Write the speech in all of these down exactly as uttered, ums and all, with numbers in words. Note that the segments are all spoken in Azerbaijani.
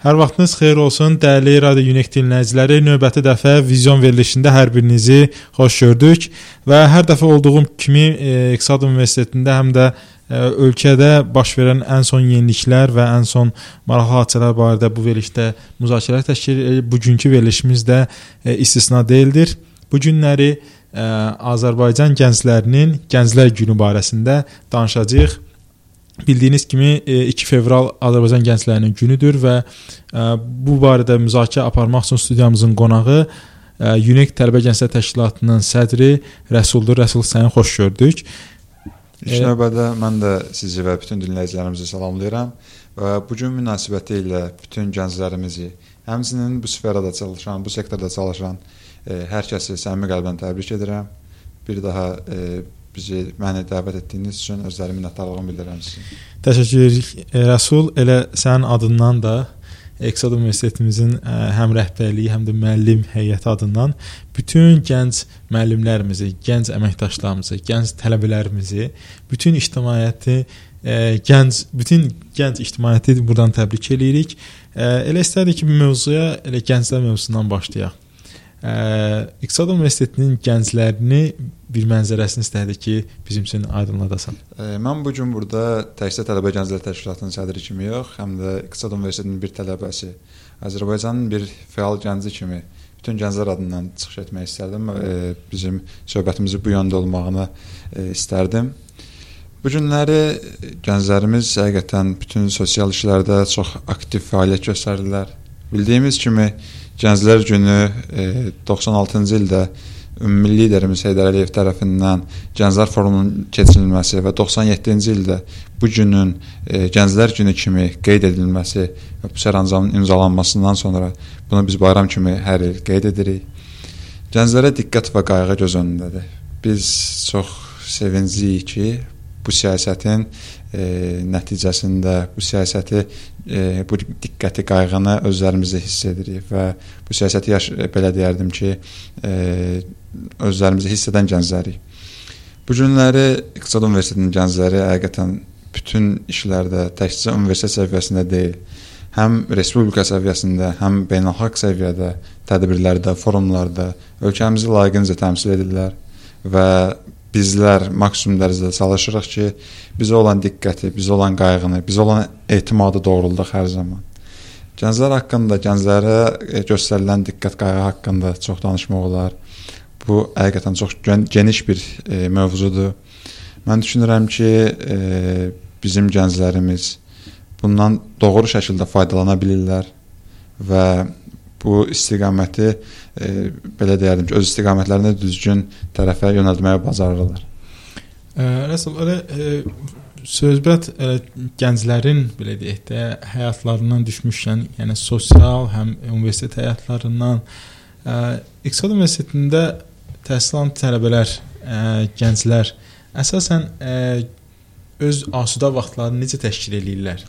Hər vaxtınız xeyir olsun, dəyərli Radio Unik dinləyiciləri. Növbəti dəfə vizyon verilişində hər birinizi xoş gördük və hər dəfə olduğum kimi İqtisad Universitetində həm də ölkədə baş verən ən son yeniliklər və ən son maraqlı hadisələr barədə bu verilişdə müzakirələr təşkil edilir. Bugünkü verilişimiz də istisna deyildir. Bu günləri Azərbaycan gənclərinin Gənclər Günü barəsində danışacağıq. Bildiyiniz kimi iki fevral Azərbaycan gənclərinin günüdür və bu barədə müzakirə aparmaq üçün studiyamızın qonağı Unik Tələbə Gənclər Təşkilatının sədri Rəsuldur. Rəsul, səni xoş gördük. İlk növbədə mən də sizi və bütün dinləyicilərimizi salamlayıram və bugün münasibəti ilə bütün gənclərimizi, həmçinin bu sferada çalışan, bu sektorda çalışan hər kəsi səmimi qəlbdən təbrik edirəm. Bir daha bizi məni dəvət etdiyiniz üçün özlərim minnətdarlığımı bildirirəm sizin. Təşəkkür edirik Rəsul. Elə sənin adından da İqtisad Universitetimizin həm rəhbərliyi, həm də müəllim heyəti adından bütün gənc müəllimlərimizi, gənc əməkdaşlarımızı, gənc tələbələrimizi, bütün ictimaiyyəti, gənc, bütün gənc ictimaiyyəti buradan təbrik edirik. Elə istərdik ki, bu mövzuya elə gənclər mövzusundan başlayaq. İqtisad Universitetinin gənclərini bir mənzərəsini istərdik ki, bizim üçün aydınladasan. Mən bugün burada təkcə Tələbə Gənclər Təşkilatının sədri kimi yox, həm də İqtisad Universitetinin bir tələbəsi, Azərbaycanın bir fəal gənci kimi bütün gənclər adından çıxış etmək istərdim. Bizim söhbətimizi bu yöndə olmağını istərdim. Bu günləri gənclərimiz həqiqətən bütün sosial işlərdə çox aktiv fəaliyyət göstərirlər. Bildiyimiz kimi Gənclər Günü doxsan altıncı ildə ümumi liderimiz Heydər Əliyev tərəfindən Gənclər Forumunun keçirilməsi və doxsan yeddinci ildə bu günün Gənclər Günü kimi qeyd edilməsi və bu sərəncamın imzalanmasından sonra bunu biz bayram kimi hər il qeyd edirik. Gənclərə diqqət və qayğı göz önündədir. Biz çox sevincliyik ki, bu siyasətin e, nəticəsində bu siyasəti, e, bu diqqəti, qayğını özlərimizdə hiss edirik və bu siyasəti yaş, belə deyərdim ki, e, özlərimizi hiss edən gənclərik. Bu günləri İqtisad Universitetinin gəncləri həqiqətən bütün işlərdə təkcə universitet səviyyəsində deyil, həm respublika səviyyəsində, həm beynəlxalq səviyyədə, tədbirlərdə, forumlarda ölkəmizi layiqincə təmsil edirlər və bizlər maksimum dərəcədə çalışırıq ki, bizə olan diqqəti, bizə olan qayğını, bizə olan etimadı doğrulduq hər zaman. Gənclər haqqında, gənclərə göstərilən diqqət, qayğı haqqında çox danışmaq olar. Bu, həqiqətən çox geniş bir e, mövzudur. Mən düşünürəm ki, e, bizim gənclərimiz bundan doğru şəkildə faydalana bilirlər və bu istiqaməti, e, belə deyərdim ki, öz istiqamətlərini düzgün tərəfə yönəldməyə bacarırlar. Rəsul, elə e, sözbət e, gənclərin, belə deyək də, həyatlarından düşmüşkən, yəni sosial, həm universitet həyatlarından, e, İqtisad Universitetində təhsil alan tələbələr, e, gənclər əsasən e, öz asuda vaxtlarını necə təşkil edirlər?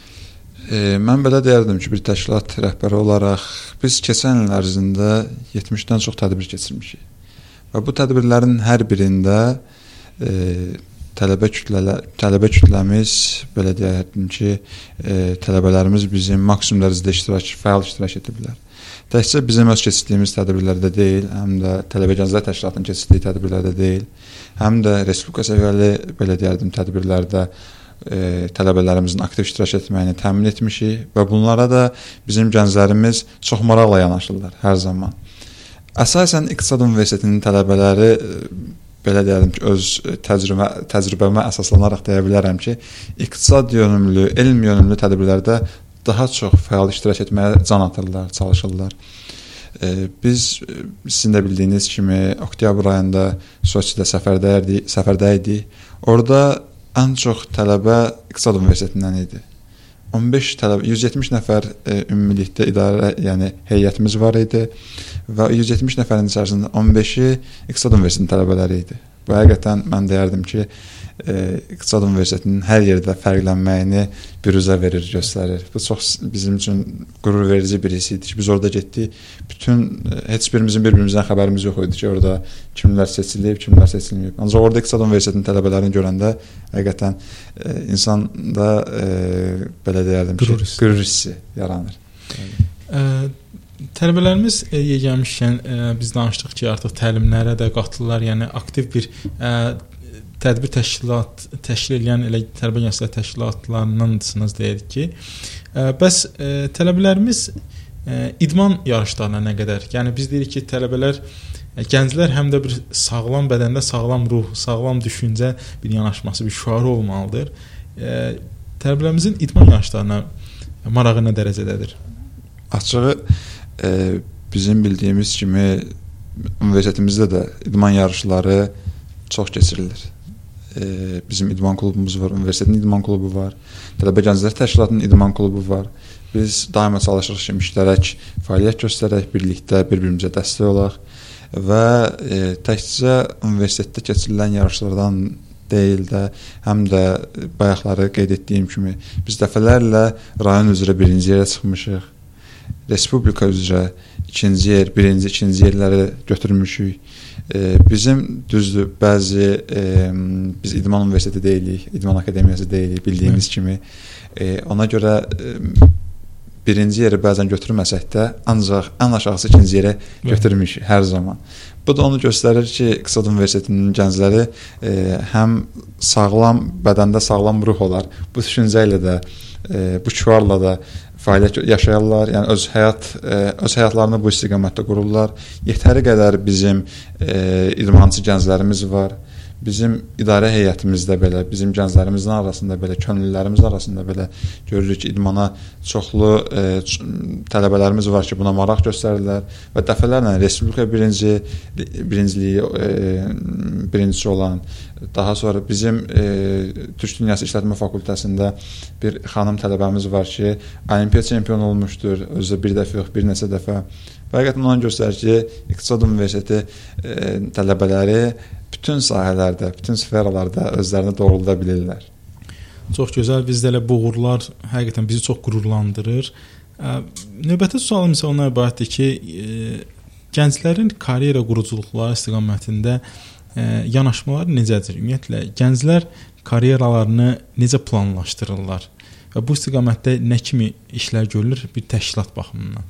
E, mən belə deyərdim ki, bir təşkilat rəhbəri olaraq biz keçən il ərzində yetmişdən çox tədbir keçirmişik və bu tədbirlərin hər birində e, tələbə, kütlələ, tələbə kütləmiz, belə deyərdim ki, e, tələbələrimiz bizim maksimum dərəcədə iştirak, fəal iştirak ediblər. Təkcə bizim öz keçirdiyimiz tədbirlərdə deyil, həm də Tələbə Gənclər Təşkilatının keçirdiyi tədbirlərdə deyil, həm də respublika səviyyəli, belə deyərdim, tədbirlərdə E, tələbələrimizin aktiv iştirak etməyini təmin etmişik və bunlara da bizim gənclərimiz çox maraqla yanaşırlar hər zaman. Əsasən İqtisad Universitetinin tələbələri, belə deyərdim ki, öz təcrübə, təcrübəmə əsaslanaraq deyə bilərəm ki, iqtisad yönümlü, elm yönümlü tədbirlərdə daha çox fəal iştirak etməyə can atırlar, çalışırlar. E, biz, sizin də bildiyiniz kimi, oktyabr ayında Soçidə səfərdəydik, səfərdəydik. Orada ən çox tələbə İqtisad Universitetindən idi. on beş tələbə, yüz yetmiş nəfər e, ümumilikdə idarə, yəni heyətimiz var idi və yüz yetmiş nəfərin içərisində on beşi İqtisad Universitetinin tələbələri idi. Bu həqiqətən mən deyərdim ki, e, İqtisad Universitetinin hər yerdə fərqlənməyini büruzə verir, göstərir. Bu çox bizim üçün qürur verici bir his idi ki, biz orada getdik. Bütün, heç birimizin bir-birimizdən xəbərimiz yox idi ki, orada kimlər seçilib, kimlər seçilməyib. Ancaq orada İqtisad Universitetinin tələbələrini görəndə həqiqətən e, insanda e, belə deyərdim ki, qürur hissi yaranır. Ə, tələbələrimiz e, yeganmışkən e, biz danışdıq ki, artıq təlimlərə də qatılırlar, yəni aktiv bir ə, tədbir təşkilat təşkil edən elə tələbə gənclər təşkilatlarındansınız deyirik ki, ə, bəs ə, tələbələrimiz ə, idman yarışlarına nə qədər? Yəni biz deyirik ki, tələbələr ə, gənclər həm də bir sağlam bədəndə sağlam ruh, sağlam düşüncə bir yanaşması, bir şüarı olmalıdır. Ə, tələbələrimizin idman yarışlarına marağı nə dərəcədədir? Açığı e, bizim bildiyimiz kimi universitetimizdə də idman yarışları çox keçirilir. E, bizim idman klubumuz var, universitetin idman klubu var, tələbə gənclər təşkilatının idman klubu var. Biz daima çalışırıq ki, müştərək fəaliyyət göstərək, birlikdə bir-birimizə dəstək olaq və e, təkcə universitetdə keçirilən yarışlardan deyil də, həm də bayaqları qeyd etdiyim kimi biz dəfələrlə rayon üzrə birinci yerə çıxmışıq. Respublika üzrə ikinci yer, birinci, ikinci yerləri götürmüşük. E, bizim düzdür, bəzi e, biz İdman Universiteti deyilik, İdman Akademiyası deyilik, bildiyimiz Hı. kimi. E, ona görə e, birinci yeri bəzən götürməsək də, ancaq ən aşağısı ikinci yerə götürmüşük hər zaman. Bu da onu göstərir ki, İqtisad Universitetinin gəncləri e, həm sağlam, bədəndə sağlam ruh olar. Bu düşüncə ilə də, e, bu şüarla da fəaliyyət yaşayarlar, yəni öz həyat e, öz həyatlarını bu istiqamətdə qururlar. Yetəri qədər bizim e, idmançı gənclərimiz var. Bizim idarə heyətimizdə belə, bizim gənclərimizin arasında belə, könüllülərimiz arasında belə görürük ki, idmana çoxlu e, tələbələrimiz var ki, buna maraq göstərirlər və dəfələrlə Respublika birinci birinciliyi e, birincisi olan, daha sonra bizim e, Türk Dünyası İşlətmə Fakültəsində bir xanım tələbəmiz var ki, olimpiya çempionu olmuşdur, özü bir dəfə yox, bir neçə dəfə. Və həqiqətən onu göstərir ki, İqtisad Universiteti e, tələbələri bütün sahələrdə, bütün sferalarda özlərini doğrulda bilirlər. Çox gözəl, bizdə elə bu uğurlar həqiqətən bizi çox qürurlandırır. Ə, növbəti sualım isə ona ibarətdir ki, e, gənclərin karyera quruculuqları istiqamətində e, yanaşmaları necədir? Ümumiyyətlə, gənclər karyeralarını necə planlaşdırırlar və bu istiqamətdə nə kimi işlər görülür bir təşkilat baxımından?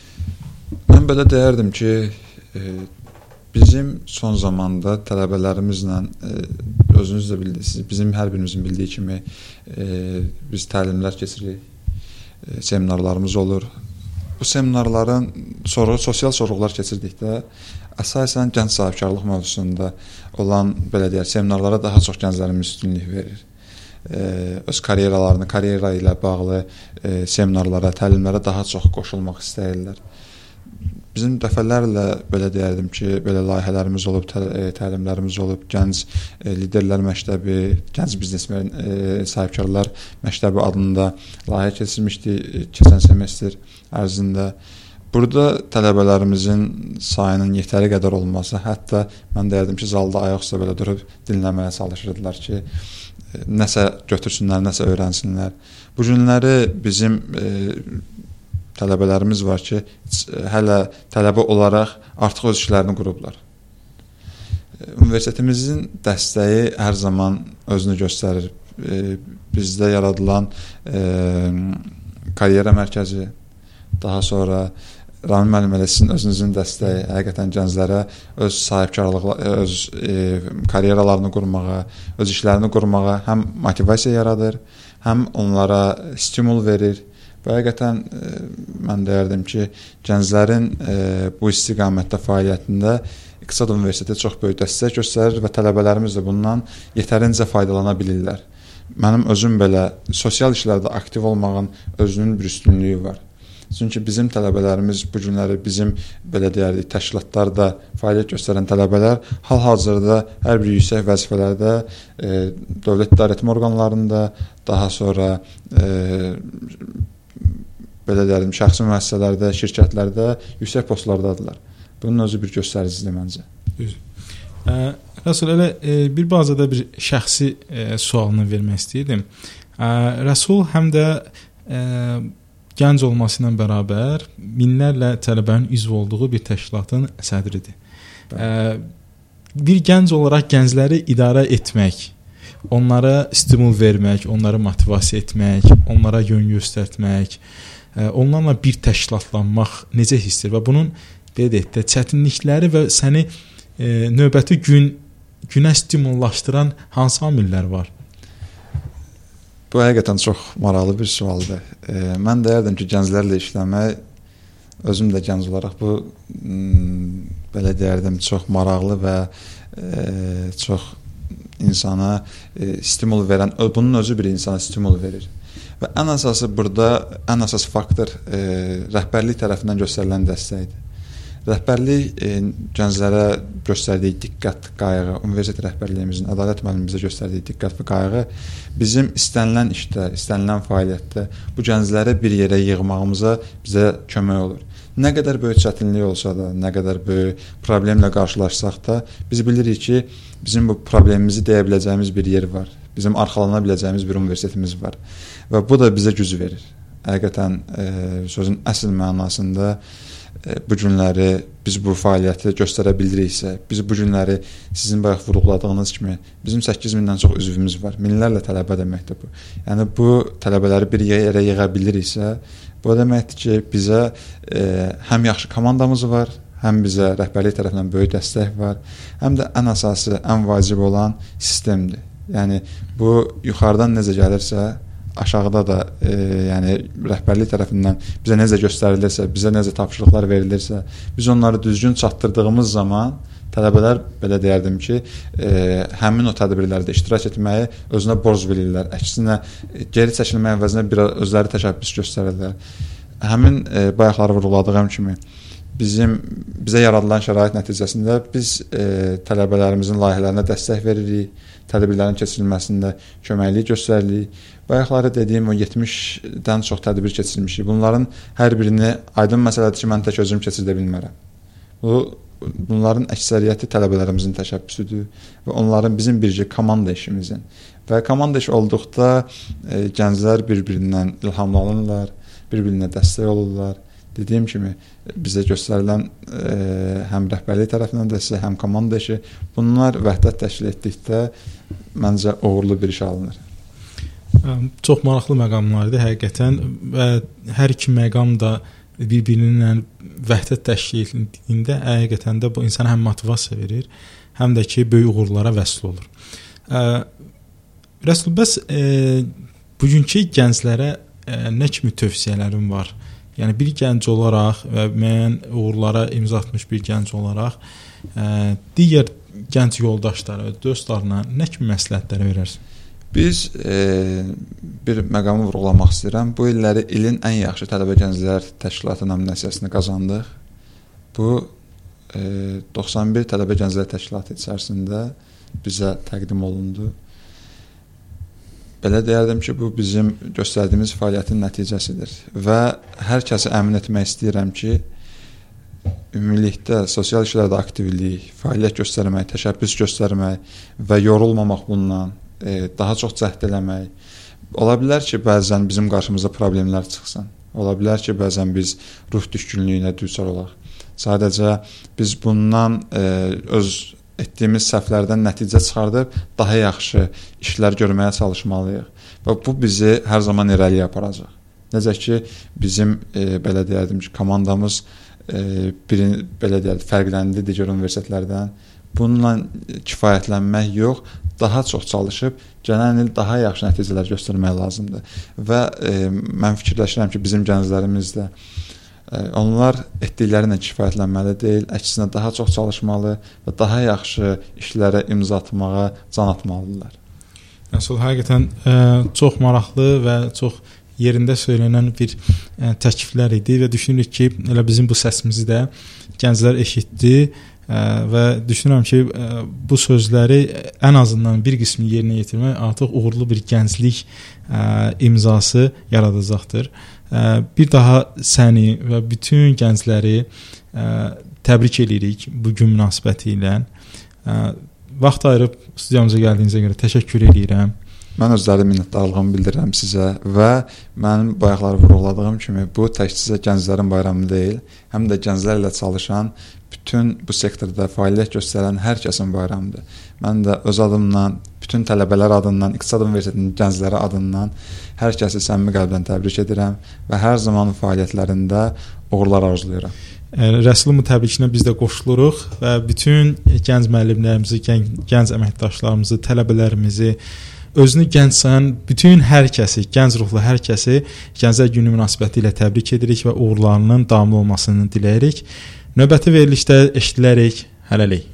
Mən belə deyərdim ki, e, bizim son zamanda tələbələrimizlə e, özünüz də bilirsiniz, bizim hər birimizin bildiyi kimi e, biz təlimlər keçiririk, e, seminarlarımız olur. Bu seminarların sonra sosial sorğular keçirdikdə əsasən gənc sahibkarlıq mövzusunda olan belə deyək, seminarlara daha çox gənclərimiz üstünlük verir. E, öz karyeralarını, karyera ilə bağlı e, seminarlara, təlimlərə daha çox qoşulmaq istəyirlər. Bizim dəfələrlə belə deyərdim ki, belə layihələrimiz olub, tə, e, təlimlərimiz olub, gənc e, liderlər məktəbi, gənc biznesmen e, sahibkarlar məktəbi adında layihə keçirmişdi e, keçən semestr ərzində. Burada tələbələrimizin sayının yetəri qədər olması, hətta mən deyərdim ki, zalda ayaq üstə belə durub dinləməyə çalışırdılar ki, e, nəsə götürsünlər, nəsə öyrənsinlər. Bu günləri bizim e, tələbələrimiz var ki, hələ tələbə olaraq artıq öz işlərini qurublar. Universitetimizin dəstəyi hər zaman özünü göstərir. Bizdə yaradılan e, karyera mərkəzi, daha sonra Ramin müəllim elə sizin özünüzün dəstəyi həqiqətən gənclərə öz sahibkarlığı, öz e, karyeralarını qurmağa, öz işlərini qurmağa həm motivasiya yaradır, həm onlara stimul verir. Və həqiqətən e, mən deyərdim ki, gənclərin e, bu istiqamətdə fəaliyyətində İqtisad Universiteti çox böyük dəstək göstərir və tələbələrimiz də bundan yetərincə faydalana bilirlər. Mənim özüm belə sosial işlərdə aktiv olmağın özünün bir üstünlüyü var. Çünki bizim tələbələrimiz bu günləri bizim belə deyərdik təşkilatlarda fəaliyyət göstərən tələbələr hal-hazırda hər bir yüksək vəzifələrdə e, dövlət idarəetmə orqanlarında, daha sonra e, belə deyərdim, şəxsi müəssisələrdə, şirkətlərdə yüksək postlardadırlar. Bunun özü bir göstəricidir məncə. Rəsul, elə e, bir bazada bir şəxsi e, sualını vermək istəyirdim. E, Rəsul həm də e, gənc olması ilə bərabər minlərlə tələbənin üzv olduğu bir təşkilatın sədridir. E, bir gənc olaraq gəncləri idarə etmək, onlara stimul vermək, onları motivasiya etmək, onlara yön göstərmək, onlarla bir təşkilatlanmaq necə hissdir və bunun belə deyək də çətinlikləri və səni e, növbəti gün günə stimullaşdıran hansı amillər var? Bu həqiqətən çox maraqlı bir sualdır. E, mən deyərdim ki, gənclərlə işləmək, özüm də gənc olaraq bu m, belə deyərdim çox maraqlı və e, çox insana e, stimul verən, bunun özü bir insana stimul verir. Və ən əsası burada, ən əsas faktor e, rəhbərlik tərəfindən göstərilən dəstəkdir. Rəhbərlik e, gənclərə göstərdiyi diqqət, qayğı, universitet rəhbərliyimizin, ədalət müəllimimizə göstərdiyi diqqət və qayğı bizim istənilən işdə, istənilən fəaliyyətdə bu gəncləri bir yerə yığmağımıza bizə kömək olur. Nə qədər böyük çətinlik olsa da, nə qədər böyük problemlə qarşılaşsaq da, biz bilirik ki, bizim bu problemimizi deyə biləcəyimiz bir yer var. Bizim arxalana biləcəyimiz bir universitetimiz var. Və bu da bizə güc verir. Həqiqətən e, sözün əsl mənasında e, bu günləri biz bu fəaliyyəti göstərə biliriksə, biz bu günləri sizin bayaq vurğuladığınız kimi bizim səkkiz mindən çox üzvümüz var. Minlərlə tələbə deməkdir bu. Yəni bu tələbələri bir yerə yığa biliriksə, bu deməkdir ki, bizə e, həm yaxşı komandamız var, həm bizə rəhbərlik tərəfindən böyük dəstək var, həm də ən əsası, ən vacib olan sistemdir. Yəni bu yuxarıdan necə gəlirsə, aşağıda da e, yəni rəhbərlik tərəfindən bizə necə göstərilirsə, bizə necə tapşırıqlar verilirsə, biz onları düzgün çatdırdığımız zaman tələbələr belə deyərdim ki, e, həmin o tədbirlərdə iştirak etməyi özünə borc bilirlər. Əksinə geri çəkilmək əvəzinə bir özləri təşəbbüs göstərirlər. Həmin e, bayaqları vurğuladığım kimi bizim bizə yaradılan şərait nəticəsində biz e, tələbələrimizin layihələrinə dəstək veririk, tədbirlərin keçirilməsində köməklik göstəririk. Bayaqları dediyim o yetmişdən çox tədbir keçirilmişik. Bunların hər birini aydın məsələdir ki, mən tək özüm keçirdə bilmərəm. Bu bunların əksəriyyəti tələbələrimizin təşəbbüsüdür və onların bizim bircə komanda işimizin. Və komanda işi olduqda e, gənclər bir-birindən ilhamlanırlar, bir-birinə dəstək olurlar. Dediyim kimi bizə göstərilən e, həm rəhbərlik tərəfindən dəstək, həm komanda işi, bunlar vəhdət təşkil etdikdə məncə uğurlu bir iş alınır. Çox maraqlı məqamlardır həqiqətən və hər iki məqam da bir-birinin vəhdət təşkil etdiyində həqiqətən də bu insana həm motivasiya verir, həm də ki, böyük uğurlara vəsl olur. Rəsul, bəs e, bugünkü gənclərə e, nə kimi tövsiyələrin var? Yəni bir gənc olaraq və müəyyən uğurlara imza atmış bir gənc olaraq e, digər gənc yoldaşlara, dostlarına nə kimi məsləhətlər verərsən? Biz e, bir məqamı vurğulamaq istəyirəm. Bu illəri ilin ən yaxşı tələbə gənclər təşkilatı nominasiyasını qazandıq. Bu e, doxsan bir tələbə gənclər təşkilatı içərisində bizə təqdim olundu. Belə deyərdim ki, bu bizim göstərdiyimiz fəaliyyətin nəticəsidir və hər kəsi əmin etmək istəyirəm ki, ümumilikdə sosial işlərdə aktivlik, fəaliyyət göstərmək, təşəbbüs göstərmək və yorulmamaq bundan, e, daha çox cəhd eləmək. Ola bilər ki, bəzən bizim qarşımıza problemlər çıxsın. Ola bilər ki, bəzən biz ruh düşkünlüyünə düçar olaq. Sadəcə biz bundan e, öz etdiyimiz səhvlərdən nəticə çıxardıb daha yaxşı işlər görməyə çalışmalıyıq və bu bizi hər zaman irəliyə aparacaq. Necə ki, bizim e, belə deyərdim ki, komandamız e, bir, belə deyərdim, fərqləndi digər universitetlərdən. Bununla kifayətlənmək yox, daha çox çalışıb gələn il daha yaxşı nəticələr göstərmək lazımdır. Və e, mən fikirləşirəm ki, bizim gənclərimiz də onlar etdiklərinə kifayətlənməli deyil, əksinə daha çox çalışmalı və daha yaxşı işlərə imza atmağa can atmalıdırlar. Rəsul, həqiqətən ə, çox maraqlı və çox yerində söylənən bir ə, təkliflər idi və düşünürük ki, elə bizim bu səsimizi də gənclər eşitdi ə, və düşünürəm ki, ə, bu sözləri ən azından bir qismini yerinə yetirmək artıq uğurlu bir gənclik ə, imzası yaradacaqdır. Bir daha səni və bütün gəncləri ə, təbrik edirik bu gün münasibəti ilə. Ə, vaxt ayırıb studiyamıza gəldiyinizə görə təşəkkür edirəm. Mən özləri minnətdarlığımı bildirirəm sizə və mənim bayaqları vurğuladığım kimi bu təkcə gənclərin bayramı deyil, həm də gənclərlə çalışan bütün bu sektorda fəaliyyət göstərən hər kəsin bayramıdır. Mən də öz adımdan, bütün tələbələr adından, İqtisad Universitetinin gəncləri adından hər kəsi səmimi qəlbdən təbrik edirəm və hər zaman fəaliyyətlərində uğurlar arzulayıram. Rəsulun təbriklə biz də qoşuluruq və bütün gənc müəllimlərimizi, gənc əməkdaşlarımızı, tələbələrimizi, özünü gənc sayan bütün hər kəsi, gənc ruhlu hər kəsi Gənclər Günü münasibətilə təbrik edirik və uğurlarının davamlı olmasını diləyirik. Növbəti verilişdə eşidilərik. Hələlik.